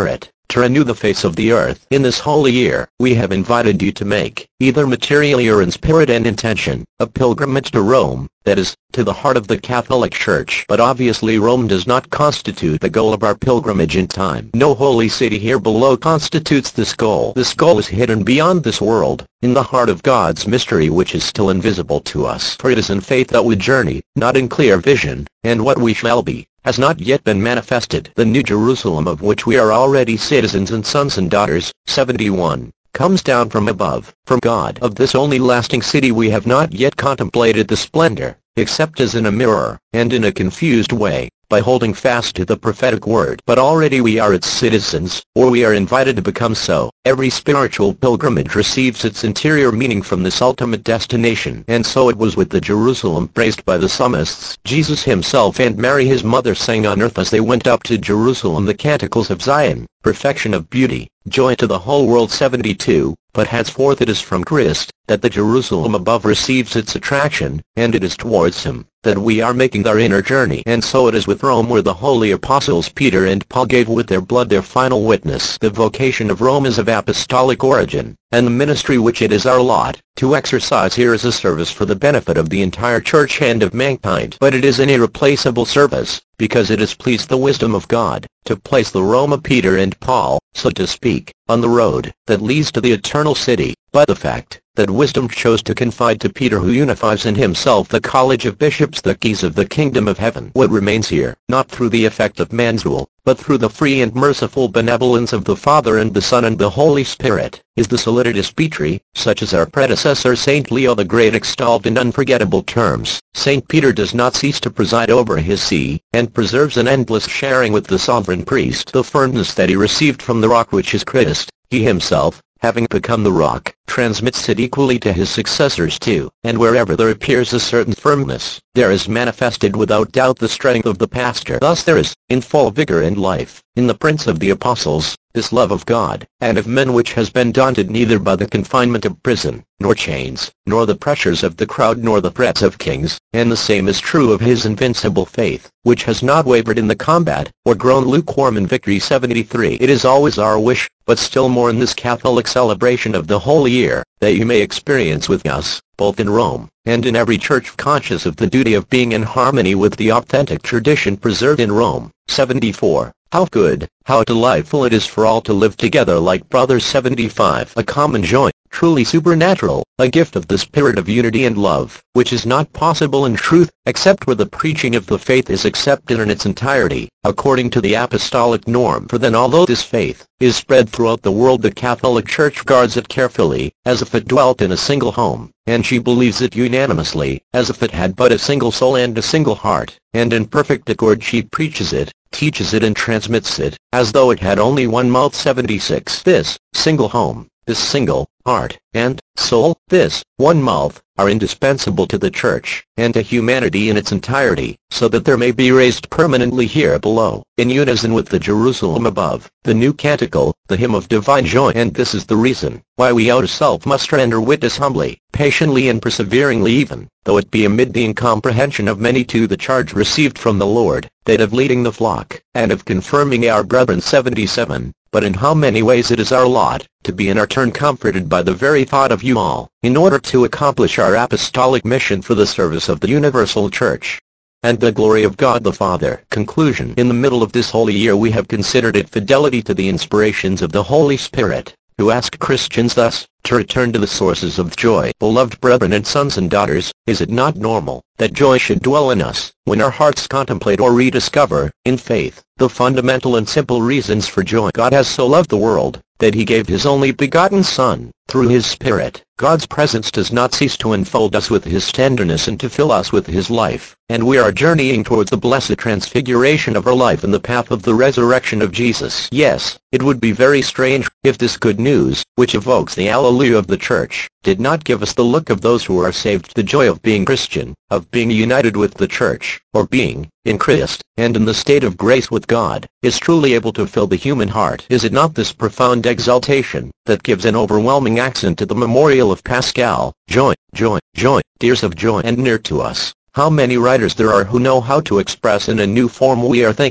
to renew the face of the earth. In this holy year, we have invited you to make, either materially or in spirit and intention, a pilgrimage to Rome, that is, to the heart of the Catholic Church. But obviously Rome does not constitute the goal of our pilgrimage in time. No holy city here below constitutes this goal. This goal is hidden beyond this world, in the heart of God's mystery, which is still invisible to us. For it is in faith that we journey, not in clear vision, and what we shall be has not yet been manifested. The New Jerusalem, of which we are already citizens and sons and daughters, seventy-one, comes down from above, from God. Of this only lasting city we have not yet contemplated the splendor, except as in a mirror, and in a confused way, by holding fast to the prophetic word. But already we are its citizens, or we are invited to become so. Every spiritual pilgrimage receives its interior meaning from this ultimate destination. And so it was with the Jerusalem praised by the psalmists. Jesus himself and Mary his mother sang on earth as they went up to Jerusalem the canticles of Zion, perfection of beauty, joy to the whole world. seventy-two. But henceforth it is from Christ that the Jerusalem above receives its attraction, and it is towards him that we are making our inner journey. And so it is with Rome, where the holy apostles Peter and Paul gave with their blood their final witness. The vocation of Rome is of apostolic origin, and the ministry which it is our lot to exercise here is a service for the benefit of the entire church and of mankind. But it is an irreplaceable service, because it has pleased the wisdom of God to place the Rome of Peter and Paul, so to speak, on the road that leads to the eternal city. But the fact that wisdom chose to confide to Peter, who unifies in himself the college of bishops, the keys of the kingdom of heaven, what remains here, not through the effect of man's rule, but through the free and merciful benevolence of the Father and the Son and the Holy Spirit, is the Soliditas Petri, such as our predecessor Saint Leo the Great extolled in unforgettable terms. Saint Peter does not cease to preside over his see, and preserves an endless sharing with the sovereign priest. The firmness that he received from the rock which is Christ, he himself, having become the rock, transmits it equally to his successors too. And wherever there appears a certain firmness, there is manifested without doubt the strength of the pastor. Thus there is, in full vigor and life, in the Prince of the Apostles, this love of God and of men which has been daunted neither by the confinement of prison, nor chains, nor the pressures of the crowd, nor the threats of kings. And the same is true of his invincible faith, which has not wavered in the combat, or grown lukewarm in victory. seventy-three. It is always our wish, but still more in this Catholic celebration of the Holy Year, that you may experience with us, both in Rome and in every church, conscious of the duty of being in harmony with the authentic tradition preserved in Rome. seventy-four. How good, how delightful it is for all to live together like brothers. seventy-five. A common joy, truly supernatural, a gift of the spirit of unity and love, which is not possible in truth, except where the preaching of the faith is accepted in its entirety, according to the apostolic norm. For then, although this faith is spread throughout the world, the Catholic Church guards it carefully, as if it dwelt in a single home, and she believes it unanimously, as if it had but a single soul and a single heart, and in perfect accord she preaches it, teaches it and transmits it, as though it had only one mouth. seventy-six. This single home, this single heart and soul, this one mouth, are indispensable to the Church, and to humanity in its entirety, so that there may be raised permanently here below, in unison with the Jerusalem above, the new canticle, the hymn of divine joy. And this is the reason why we ourselves must render witness humbly, patiently and perseveringly, even though it be amid the incomprehension of many, to the charge received from the Lord, that of leading the flock, and of confirming our brethren. seventy-seven. But in how many ways it is our lot to be in our turn comforted by the very thought of you all, in order to accomplish our apostolic mission for the service of the universal Church and the glory of God the Father. Conclusion. In the middle of this holy year we have considered it fidelity to the inspirations of the Holy Spirit, who ask Christians thus, to return to the sources of joy. Beloved brethren and sons and daughters, is it not normal that joy should dwell in us, when our hearts contemplate or rediscover, in faith, the fundamental and simple reasons for joy? God has so loved the world, that he gave his only begotten Son, through his Spirit. God's presence does not cease to enfold us with his tenderness and to fill us with his life, and we are journeying towards the blessed transfiguration of our life in the path of the resurrection of Jesus. Yes, it would be very strange if this good news, which evokes the Alleluia of the Church, did not give us the look of those who are saved, the joy of being Christian, of being united with the Church, or being, in Christ, and in the state of grace with God, is truly able to fill the human heart. Is it not this profound exaltation that gives an overwhelming accent to the memorial of Pascal? Joy, joy, joy, tears of joy. And near to us, how many writers there are who know how to express in a new form, we are thinking,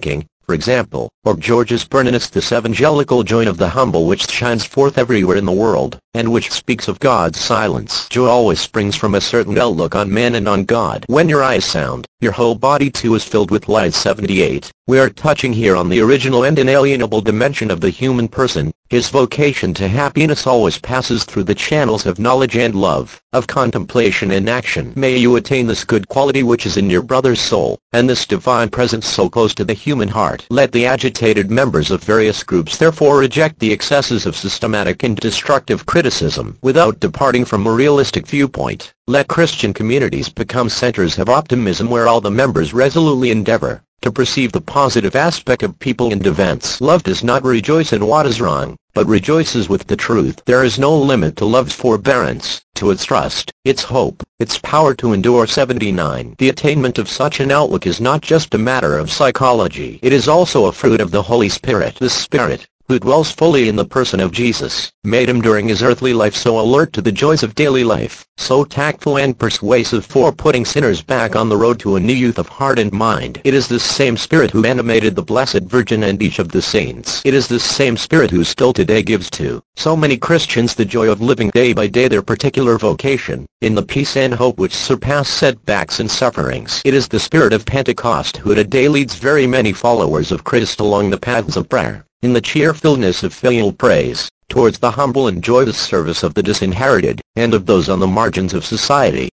for example, or Georgius Bernanos's evangelical joy of the humble which shines forth everywhere in the world, and which speaks of God's silence. Joy always springs from a certain outlook on man and on God. When your eyes sound, your whole body too is filled with light. seventy-eight. We are touching here on the original and inalienable dimension of the human person. His vocation to happiness always passes through the channels of knowledge and love, of contemplation and action. May you attain this good quality which is in your brother's soul, and this divine presence so close to the human heart. Let the agitated members of various groups therefore reject the excesses of systematic and destructive criticism without departing from a realistic viewpoint. Let Christian communities become centers of optimism where all the members resolutely endeavor to perceive the positive aspect of people and events. Love does not rejoice in what is wrong, but rejoices with the truth. There is no limit to love's forbearance, to its trust, its hope, its power to endure. seventy-nine. The attainment of such an outlook is not just a matter of psychology. It is also a fruit of the Holy Spirit. The Spirit, who dwells fully in the person of Jesus, made him during his earthly life so alert to the joys of daily life, so tactful and persuasive for putting sinners back on the road to a new youth of heart and mind. It is this same Spirit who animated the Blessed Virgin and each of the saints. It is this same Spirit who still today gives to so many Christians the joy of living day by day their particular vocation, in the peace and hope which surpass setbacks and sufferings. It is the Spirit of Pentecost who today leads very many followers of Christ along the paths of prayer, in the cheerfulness of filial praise, towards the humble and joyous service of the disinherited, and of those on the margins of society.